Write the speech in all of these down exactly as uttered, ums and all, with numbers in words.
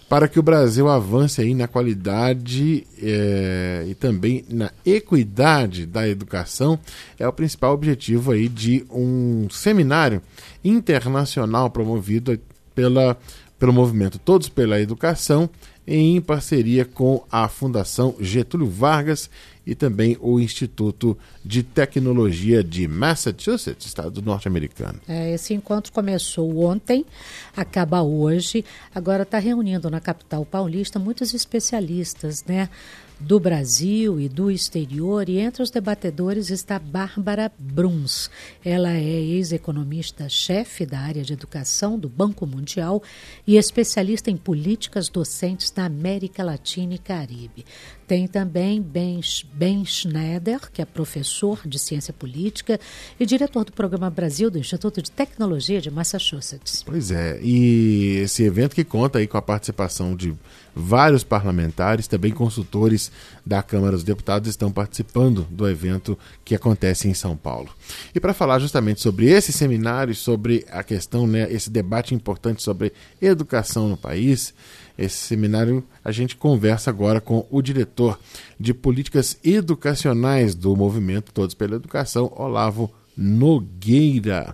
para que o Brasil avance aí na qualidade é, e também na equidade da educação. É o principal objetivo aí de um seminário internacional promovido pela, pelo movimento Todos pela Educação, em parceria com a Fundação Getúlio Vargas e também o Instituto de Tecnologia de Massachusetts, estado norte-americano. É, esse encontro começou ontem, acaba hoje, agora está reunindo na capital paulista muitos especialistas, né, do Brasil e do exterior, e entre os debatedores está Bárbara Bruns. Ela é ex-economista-chefe da área de educação do Banco Mundial e especialista em políticas docentes na América Latina e Caribe. Tem também Ben, Ben Schneider, que é professor de ciência política e diretor do Programa Brasil do Instituto de Tecnologia de Massachusetts. Pois é, e esse evento que conta aí com a participação de vários parlamentares, também consultores da Câmara dos Deputados estão participando do evento que acontece em São Paulo. E para falar justamente sobre esse seminário, sobre a questão, né, esse debate importante sobre educação no país, esse seminário, a gente conversa agora com o diretor de políticas educacionais do Movimento Todos pela Educação, Olavo Nogueira.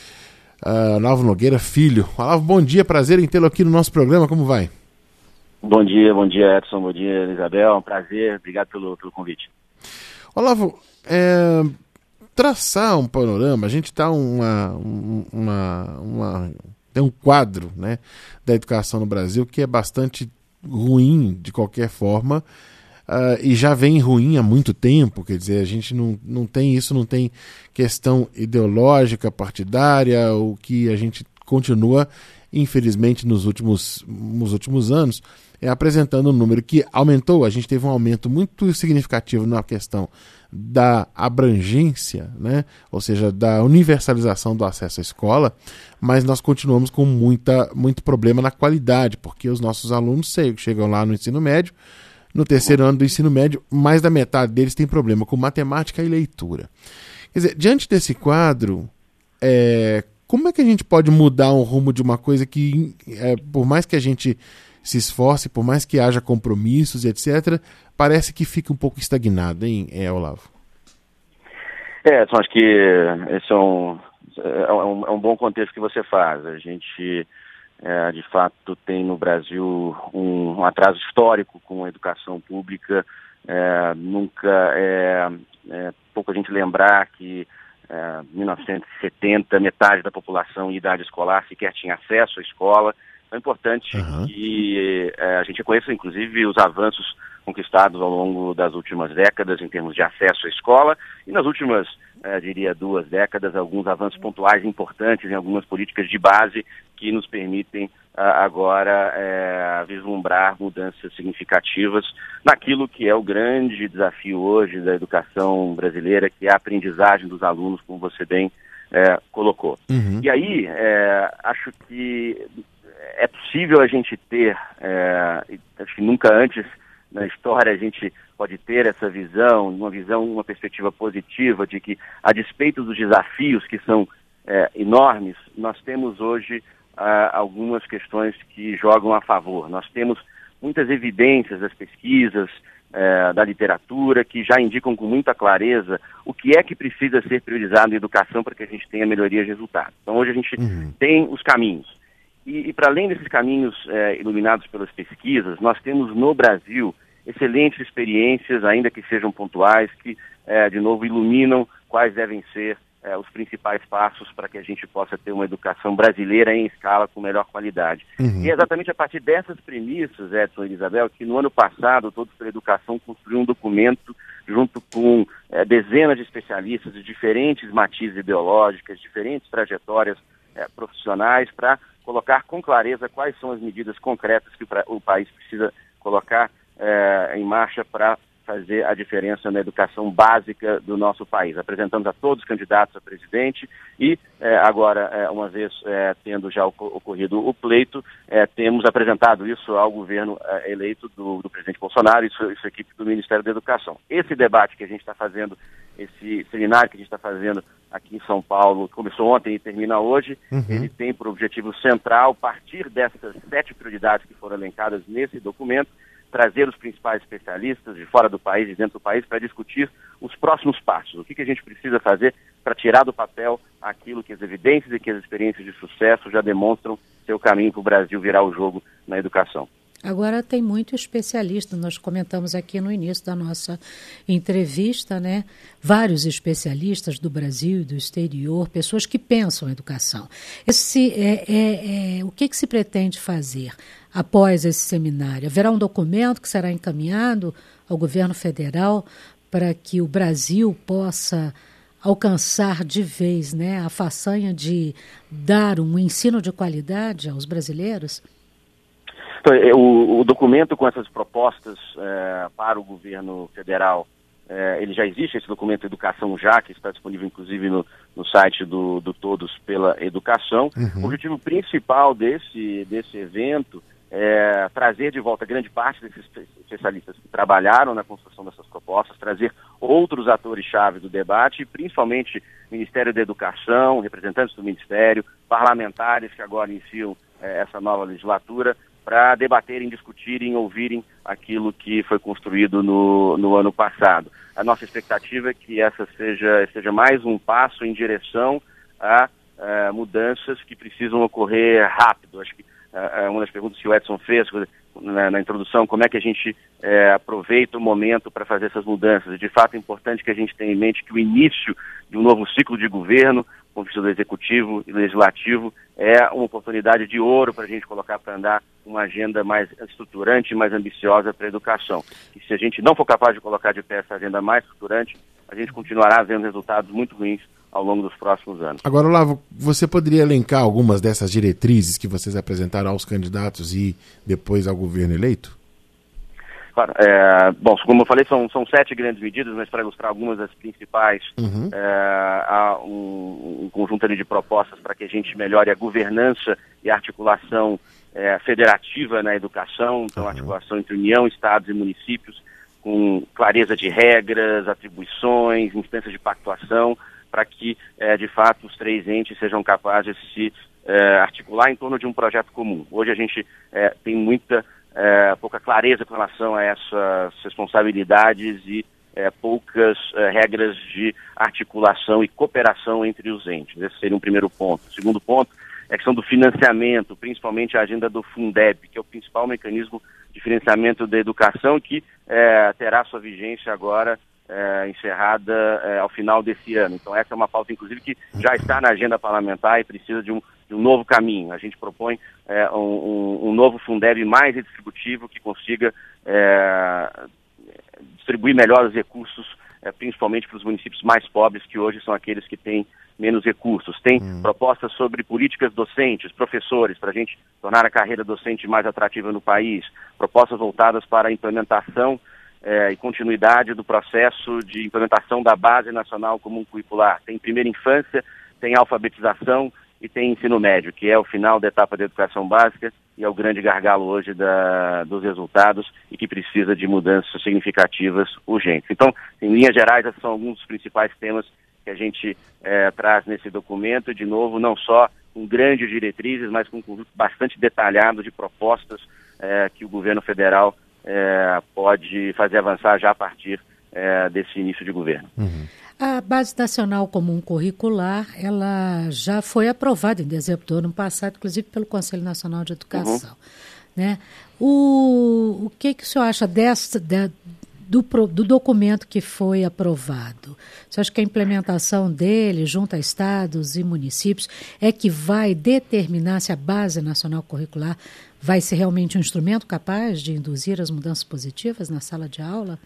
Uh, Olavo Nogueira Filho. Olavo, bom dia, prazer em tê-lo aqui no nosso programa, como vai? Bom dia, bom dia Edson, bom dia Isabel, é um prazer, obrigado pelo, pelo convite. Olavo, é, traçar um panorama, a gente está uma, uma, uma, tem um quadro, né, da educação no Brasil que é bastante ruim de qualquer forma, uh, e já vem ruim há muito tempo, quer dizer, a gente não, não tem isso, não tem questão ideológica, partidária, o que a gente continua, infelizmente, nos últimos, nos últimos anos, é apresentando um número que aumentou. A gente teve um aumento muito significativo na questão da abrangência, né? Ou seja, da universalização do acesso à escola, mas nós continuamos com muita, muito problema na qualidade, porque os nossos alunos chegam lá no ensino médio, no terceiro ano do ensino médio, mais da metade deles tem problema com matemática e leitura. Quer dizer, diante desse quadro, é, como é que a gente pode mudar o rumo de uma coisa que, é, por mais que a gente se esforce, por mais que haja compromissos, etcétera, parece que fica um pouco estagnado, hein, é, Olavo? É, então acho que esse é um, é um, é um bom contexto que você faz. A gente, é, de fato, tem no Brasil um, um atraso histórico com a educação pública. É, nunca é, é pouco a gente lembrar que É, mil novecentos e setenta, metade da população em idade escolar sequer tinha acesso à escola. É importante uhum. que é, a gente reconheça, inclusive, os avanços conquistados ao longo das últimas décadas em termos de acesso à escola e nas últimas, é, diria, duas décadas, alguns avanços pontuais importantes em algumas políticas de base que nos permitem agora é, vislumbrar mudanças significativas naquilo que é o grande desafio hoje da educação brasileira, que é a aprendizagem dos alunos, como você bem é, colocou. Uhum. E aí, é, acho que é possível a gente ter, é, acho que nunca antes na história a gente pode ter essa visão, uma visão, uma perspectiva positiva de que, a despeito dos desafios que são é, enormes, nós temos hoje Uh, algumas questões que jogam a favor. Nós temos muitas evidências das pesquisas, uh, da literatura, que já indicam com muita clareza o que é que precisa ser priorizado em educação para que a gente tenha melhoria de resultados. Então hoje a gente uhum. tem os caminhos. E, e para além desses caminhos uh, iluminados pelas pesquisas, nós temos no Brasil excelentes experiências, ainda que sejam pontuais, que, uh, de novo, iluminam quais devem ser É, os principais passos para que a gente possa ter uma educação brasileira em escala com melhor qualidade. Uhum. E é exatamente a partir dessas premissas, Edson e Isabel, que no ano passado Todos pela Educação construiu um documento junto com é, dezenas de especialistas de diferentes matizes ideológicas, diferentes trajetórias é, profissionais, para colocar com clareza quais são as medidas concretas que o país precisa colocar é, em marcha para fazer a diferença na educação básica do nosso país. Apresentamos a todos os candidatos a presidente e eh, agora, eh, uma vez eh, tendo já ocorrido o pleito, eh, temos apresentado isso ao governo eh, eleito do, do presidente Bolsonaro e sua, sua equipe do Ministério da Educação. Esse debate que a gente está fazendo esse seminário que a gente está fazendo aqui em São Paulo, começou ontem e termina hoje, uhum. ele tem por objetivo central, partir dessas sete prioridades que foram elencadas nesse documento, trazer os principais especialistas de fora do país e dentro do país para discutir os próximos passos, o que, que a gente precisa fazer para tirar do papel aquilo que as evidências e que as experiências de sucesso já demonstram ser o caminho para o Brasil virar o jogo na educação. Agora tem muito especialista, nós comentamos aqui no início da nossa entrevista, né? Vários especialistas do Brasil e do exterior, pessoas que pensam em educação. Esse, é, é, é, o que, que se pretende fazer após esse seminário? Haverá um documento que será encaminhado ao governo federal para que o Brasil possa alcançar de vez, né, a façanha de dar um ensino de qualidade aos brasileiros? O, o documento com essas propostas é, para o governo federal, é, ele já existe, esse documento Educação Já, que está disponível inclusive no, no site do, do Todos pela Educação. Uhum. O objetivo principal desse, desse evento é trazer de volta grande parte desses especialistas que trabalharam na construção dessas propostas, trazer outros atores-chave do debate, e principalmente Ministério da Educação, representantes do Ministério, parlamentares que agora iniciam é, essa nova legislatura, para debaterem, discutirem, ouvirem aquilo que foi construído no, no ano passado. A nossa expectativa é que essa seja, seja mais um passo em direção a, a mudanças que precisam ocorrer rápido. Acho que a, uma das perguntas que o Edson fez na, na introdução, como é que a gente é, aproveita o momento para fazer essas mudanças. E, de fato, é importante que a gente tenha em mente que o início de um novo ciclo de governo, com vista do executivo e legislativo, é uma oportunidade de ouro para a gente colocar para andar uma agenda mais estruturante e mais ambiciosa para a educação. E se a gente não for capaz de colocar de pé essa agenda mais estruturante, a gente continuará vendo resultados muito ruins ao longo dos próximos anos. Agora, Olavo, você poderia elencar algumas dessas diretrizes que vocês apresentaram aos candidatos e depois ao governo eleito? Claro, é, bom, como eu falei, são, são sete grandes medidas, mas para ilustrar algumas das principais, uhum. é, há um, um conjunto ali de propostas para que a gente melhore a governança e a articulação é, federativa na educação, então uhum. articulação entre União, Estados e municípios, com clareza de regras, atribuições, instâncias de pactuação, para que, é, de fato, os três entes sejam capazes de se é, articular em torno de um projeto comum. Hoje a gente é, tem muita... É, pouca clareza com relação a essas responsabilidades e é, poucas é, regras de articulação e cooperação entre os entes. Esse seria um primeiro ponto. O segundo ponto é a questão do financiamento, principalmente a agenda do Fundeb, que é o principal mecanismo de financiamento da educação, que é, terá sua vigência agora é, encerrada é, ao final desse ano. Então essa é uma pauta, inclusive, que já está na agenda parlamentar e precisa de um de um novo caminho. A gente propõe é, um, um novo Fundeb mais redistributivo que consiga é, distribuir melhor os recursos, é, principalmente para os municípios mais pobres, que hoje são aqueles que têm menos recursos. Tem hum. propostas sobre políticas docentes, professores, para a gente tornar a carreira docente mais atrativa no país, propostas voltadas para a implementação é, e continuidade do processo de implementação da Base Nacional Comum Curricular. Tem primeira infância, tem alfabetização, e tem ensino médio, que é o final da etapa da educação básica e é o grande gargalo hoje da, dos resultados e que precisa de mudanças significativas urgentes. Então, em linhas gerais, esses são alguns dos principais temas que a gente é, traz nesse documento, de novo, não só com grandes diretrizes, mas com um conjunto bastante detalhado de propostas é, que o governo federal é, pode fazer avançar já a partir é, desse início de governo. Uhum. A Base Nacional Comum Curricular, ela já foi aprovada em dezembro do ano passado, inclusive pelo Conselho Nacional de Educação. Uhum. Né? O, o que, que o senhor acha dessa, de, do, do documento que foi aprovado? Você acha que a implementação dele, junto a estados e municípios, é que vai determinar se a Base Nacional Curricular vai ser realmente um instrumento capaz de induzir as mudanças positivas na sala de aula?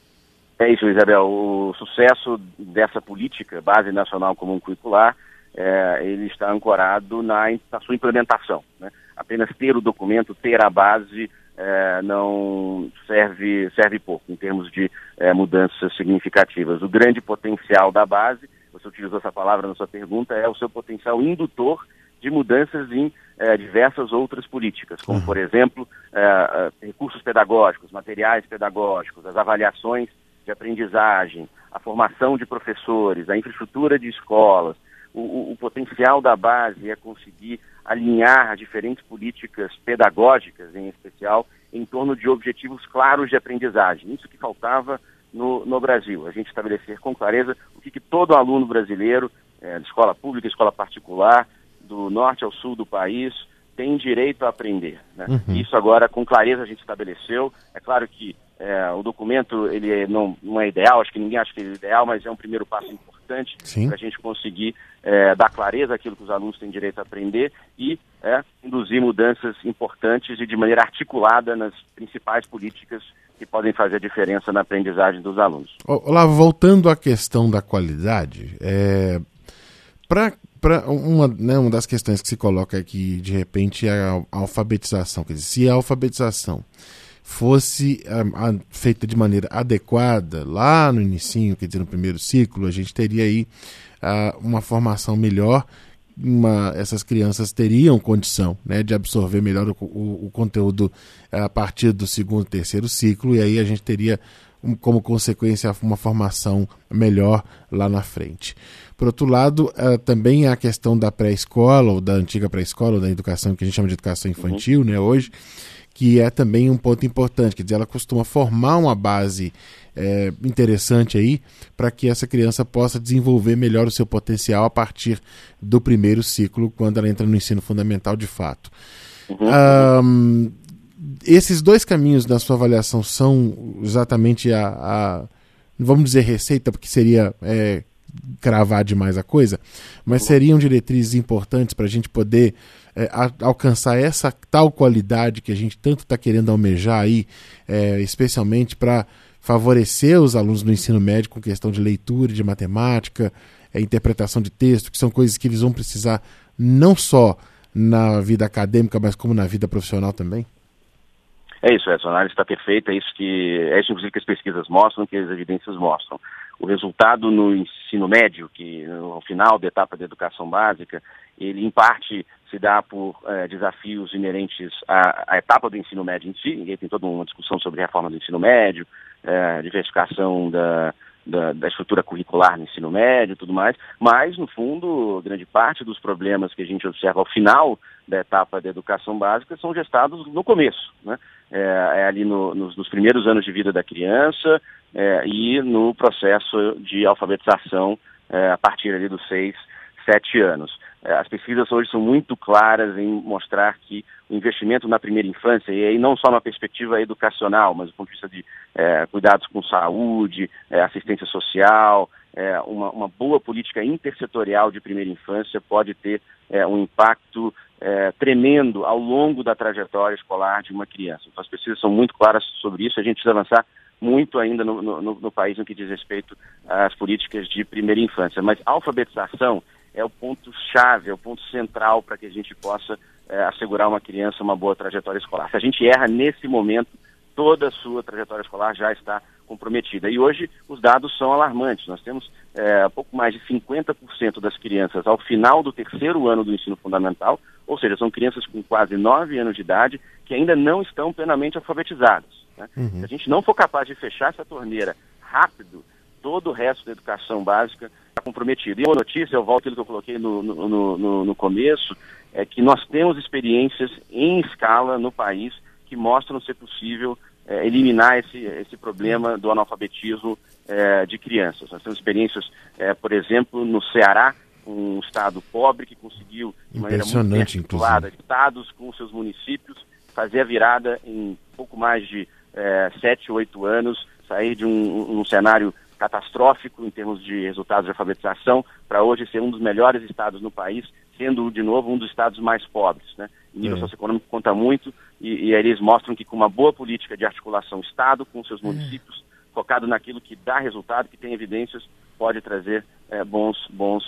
É isso, Isabel. O sucesso dessa política, Base Nacional Comum Curricular, é, ele está ancorado na, na sua implementação. Né? Apenas ter o documento, ter a base, é, não serve, serve pouco em termos de é, mudanças significativas. O grande potencial da base, você utilizou essa palavra na sua pergunta, é o seu potencial indutor de mudanças em é, diversas outras políticas, como, por exemplo, é, recursos pedagógicos, materiais pedagógicos, as avaliações de aprendizagem, a formação de professores, a infraestrutura de escolas, o, o, o potencial da base é conseguir alinhar diferentes políticas pedagógicas, em especial, em torno de objetivos claros de aprendizagem. Isso que faltava no, no Brasil, a gente estabelecer com clareza o que, que todo aluno brasileiro, é, de escola pública, escola particular, do norte ao sul do país, tem direito a aprender, né? Uhum. Isso agora, com clareza, a gente estabeleceu. É claro que é, o documento ele não, não é ideal, acho que ninguém acha que ele é ideal, mas é um primeiro passo importante para a gente conseguir é, dar clareza àquilo que os alunos têm direito a aprender e é, induzir mudanças importantes e de maneira articulada nas principais políticas que podem fazer a diferença na aprendizagem dos alunos. Olavo, voltando à questão da qualidade, é, para uma, né, uma das questões que se coloca aqui, de repente, é a alfabetização. Quer dizer, se a alfabetização fosse a, a, feita de maneira adequada lá no inicinho, quer dizer, no primeiro ciclo, a gente teria aí a, uma formação melhor, uma, essas crianças teriam condição, né, de absorver melhor o, o, o conteúdo a partir do segundo e terceiro ciclo, e aí a gente teria um, como consequência uma formação melhor lá na frente. Por outro lado, uh, também há a questão da pré-escola, ou da antiga pré-escola, ou da educação que a gente chama de educação infantil, uhum. né, hoje, que é também um ponto importante, quer dizer, ela costuma formar uma base é, interessante aí para que essa criança possa desenvolver melhor o seu potencial a partir do primeiro ciclo, quando ela entra no ensino fundamental de fato. Uhum. Um, esses dois caminhos na sua avaliação são exatamente a, a vamos dizer receita, porque seria é, cravar demais a coisa, mas seriam diretrizes importantes para a gente poder é, a, alcançar essa tal qualidade que a gente tanto está querendo almejar aí, é, especialmente para favorecer os alunos do ensino médio com questão de leitura, de matemática, é, interpretação de texto, que são coisas que eles vão precisar não só na vida acadêmica, mas como na vida profissional também? É isso, Edson, a análise está perfeita, é isso, que, é isso inclusive que as pesquisas mostram, que as evidências mostram. O resultado no ensino médio, que no final da etapa da educação básica, ele em parte se dá por eh, desafios inerentes à, à etapa do ensino médio em si, e aí tem toda uma discussão sobre reforma do ensino médio, eh, diversificação da, da, da estrutura curricular no ensino médio e tudo mais, mas, no fundo, grande parte dos problemas que a gente observa ao final da etapa da educação básica são gestados no começo, né? É, é ali no, nos, nos primeiros anos de vida da criança é, e no processo de alfabetização é, a partir ali dos seis, sete anos. É, as pesquisas hoje são muito claras em mostrar que o investimento na primeira infância, e aí não só na perspectiva educacional, mas do ponto de vista de é, cuidados com saúde, é, assistência social, é, uma, uma boa política intersetorial de primeira infância pode ter é, um impacto É, tremendo ao longo da trajetória escolar de uma criança. Então, as pesquisas são muito claras sobre isso, a gente precisa avançar muito ainda no, no, no país no que diz respeito às políticas de primeira infância. Mas a alfabetização é o ponto-chave, é o ponto central para que a gente possa é, assegurar uma criança uma boa trajetória escolar. Se a gente erra nesse momento, toda a sua trajetória escolar já está comprometida. E hoje os dados são alarmantes. Nós temos é, pouco mais de cinquenta por cento das crianças ao final do terceiro ano do ensino fundamental, ou seja, são crianças com quase nove anos de idade que ainda não estão plenamente alfabetizadas, né? Uhum. Se a gente não for capaz de fechar essa torneira rápido, todo o resto da educação básica está comprometido. E uma notícia, eu volto àquilo que eu coloquei no, no, no, no começo, é que nós temos experiências em escala no país que mostram ser possível é, eliminar esse, esse problema do analfabetismo é, de crianças. Nós temos experiências, é, por exemplo, no Ceará, um estado pobre que conseguiu, de maneira muito bem articulada, estados com seus municípios, fazer a virada em pouco mais de é, sete, oito anos, sair de um, um cenário catastrófico em termos de resultados de alfabetização para hoje ser um dos melhores estados no país, sendo, de novo, um dos estados mais pobres, né? O nível é. socioeconômico conta muito e, e eles mostram que com uma boa política de articulação Estado com seus municípios, é. focado naquilo que dá resultado, que tem evidências, pode trazer é, bons, bons,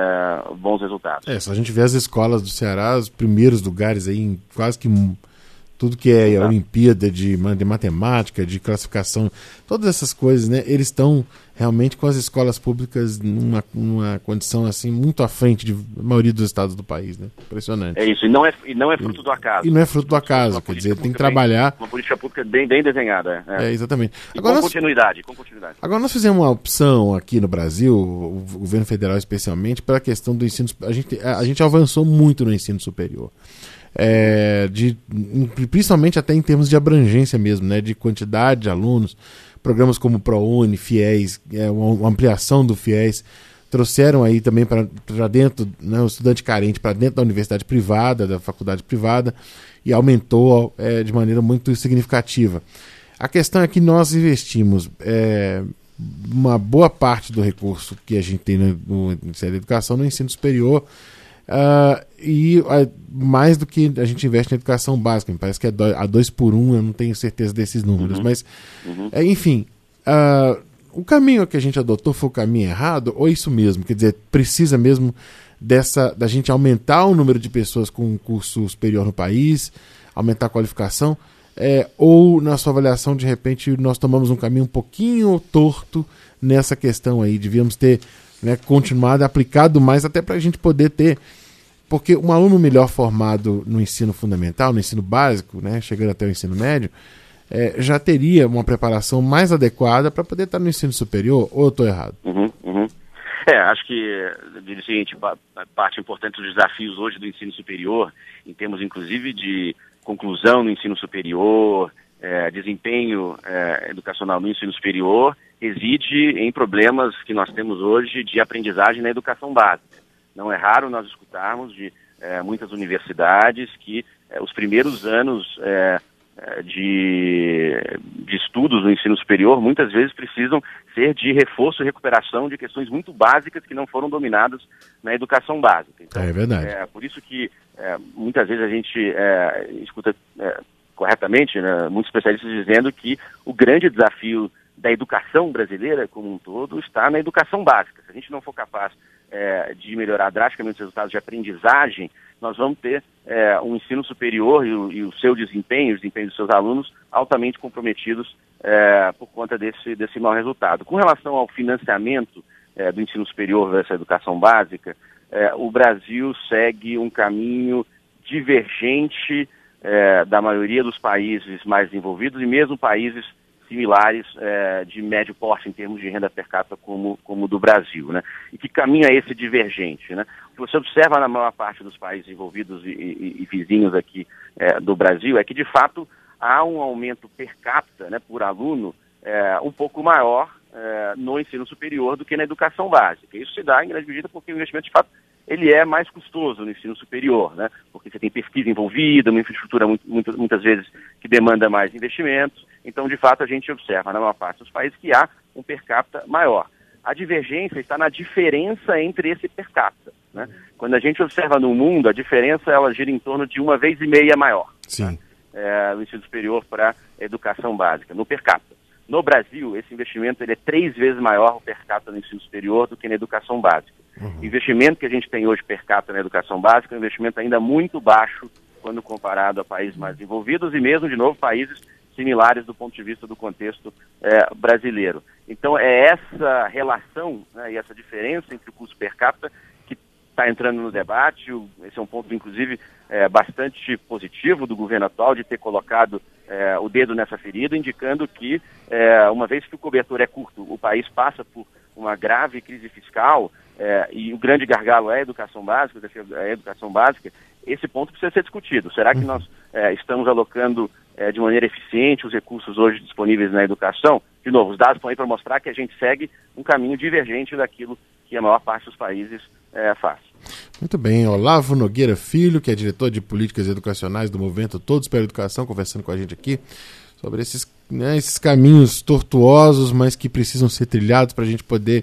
é, bons resultados. É, se a gente vê as escolas do Ceará, os primeiros lugares aí, em quase que tudo que é a Olimpíada de, de matemática, de classificação, todas essas coisas, né, eles estão realmente com as escolas públicas numa, numa condição assim muito à frente de maioria dos estados do país, né? Impressionante. É isso, e não é, e não é fruto e, do acaso. E não é fruto do acaso, quer dizer, tem que trabalhar... Bem, uma política pública bem, bem desenhada. É, é exatamente. Agora com, nós, continuidade, com continuidade. Agora nós fizemos uma opção aqui no Brasil, o governo federal especialmente, para a questão do ensino... A gente, a, a gente avançou muito no ensino superior. É, de, principalmente até em termos de abrangência mesmo, né, de quantidade de alunos, programas como ProUni, FIES, é, uma, uma ampliação do FIES, trouxeram aí também para dentro, né, o estudante carente para dentro da universidade privada, da faculdade privada, e aumentou é, de maneira muito significativa. A questão é que nós investimos é, uma boa parte do recurso que a gente tem no, no Ministério da Educação no ensino superior. Uh, e uh, mais do que a gente investe na educação básica, me parece que é do, a dois por um, eu não tenho certeza desses números, uhum. mas uhum. É, enfim, uh, o caminho que a gente adotou foi o caminho errado, ou isso mesmo, quer dizer, precisa mesmo dessa, da gente aumentar o número de pessoas com curso superior no país, aumentar a qualificação, é, ou na sua avaliação, de repente, nós tomamos um caminho um pouquinho torto nessa questão aí, devíamos ter, né, continuado, aplicado mais, até para a gente poder ter, porque um aluno melhor formado no ensino fundamental, no ensino básico, né, chegando até o ensino médio, é, já teria uma preparação mais adequada para poder estar no ensino superior, ou eu estou errado? Uhum, uhum. É, acho que, digo o seguinte, parte importante dos desafios hoje do ensino superior, em termos inclusive de conclusão no ensino superior, é, desempenho é, educacional no ensino superior, reside em problemas que nós temos hoje de aprendizagem na educação básica. Não é raro nós escutarmos de é, muitas universidades que é, os primeiros anos é, de, de estudos no ensino superior muitas vezes precisam ser de reforço e recuperação de questões muito básicas que não foram dominadas na educação básica. Então, é verdade. É por isso que é, muitas vezes a gente é, escuta é, corretamente, né, muitos especialistas dizendo que o grande desafio da educação brasileira como um todo está na educação básica. Se a gente não for capaz é, de melhorar drasticamente os resultados de aprendizagem, nós vamos ter é, um ensino superior e o, e o seu desempenho, o desempenho dos seus alunos, altamente comprometidos é, por conta desse, desse mau resultado. Com relação ao financiamento é, do ensino superior dessa educação básica, é, o Brasil segue um caminho divergente é, da maioria dos países mais desenvolvidos e mesmo países similares é, de médio porte em termos de renda per capita como, como o do Brasil, né? E que caminho é esse divergente, né? O que você observa na maior parte dos países envolvidos e, e, e vizinhos aqui é, do Brasil é que, de fato, há um aumento per capita, né, por aluno é, um pouco maior é, no ensino superior do que na educação básica. Isso se dá, em grande medida, porque o investimento, de fato, ele é mais custoso no ensino superior, né? Porque você tem pesquisa envolvida, uma infraestrutura muito, muito, muitas vezes que demanda mais investimentos. Então, de fato, a gente observa na maior parte dos países que há um per capita maior. A divergência está na diferença entre esse per capita, né? Quando a gente observa no mundo, a diferença ela gira em torno de uma vez e meia maior. Sim. Né? É, no ensino superior para a educação básica, no per capita. No Brasil, esse investimento ele é três vezes maior o per capita no ensino superior do que na educação básica. Uhum. O investimento que a gente tem hoje per capita na educação básica é um investimento ainda muito baixo quando comparado a países mais desenvolvidos e mesmo, de novo, países similares do ponto de vista do contexto é, brasileiro. Então, é essa relação, né, e essa diferença entre o custo per capita que está entrando no debate. O, esse é um ponto, inclusive, é, bastante positivo do governo atual de ter colocado é, o dedo nessa ferida, indicando que, é, uma vez que o cobertor é curto, o país passa por uma grave crise fiscal é, e o grande gargalo é a educação básica, é a educação básica, esse ponto precisa ser discutido. Será que nós é, estamos alocando é, de maneira eficiente os recursos hoje disponíveis na educação? De novo, os dados estão aí para mostrar que a gente segue um caminho divergente daquilo que a maior parte dos países é, faz. Muito bem, Olavo Nogueira Filho, que é diretor de políticas educacionais do Movimento Todos pela Educação, conversando com a gente aqui sobre esses, né, esses caminhos tortuosos, mas que precisam ser trilhados para a gente poder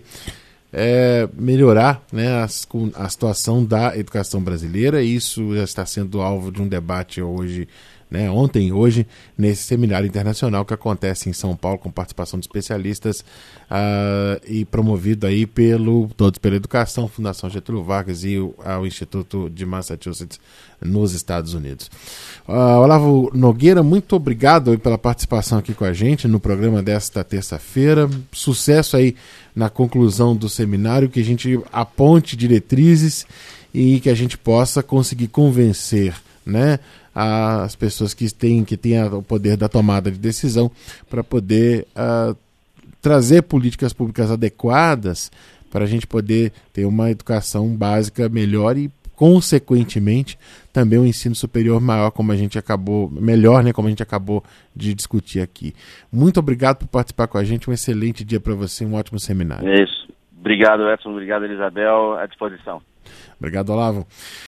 é, melhorar, né, as, a situação da educação brasileira. Isso já está sendo alvo de um debate hoje né, ontem e hoje, nesse seminário internacional que acontece em São Paulo, com participação de especialistas uh, e promovido aí pelo Todos pela Educação, Fundação Getúlio Vargas e o, uh, o Instituto de Massachusetts nos Estados Unidos. Uh, Olavo Nogueira, muito obrigado pela participação aqui com a gente no programa desta terça-feira. Sucesso aí na conclusão do seminário, que a gente aponte diretrizes e que a gente possa conseguir convencer, né, as pessoas que têm, que têm o poder da tomada de decisão para poder uh, trazer políticas públicas adequadas para a gente poder ter uma educação básica melhor e, consequentemente, também um ensino superior maior, como a gente acabou, melhor, né, como a gente acabou de discutir aqui. Muito obrigado por participar com a gente, um excelente dia para você, um ótimo seminário. É isso. Obrigado, Edson, obrigado, Elisabel, à disposição. Obrigado, Olavo.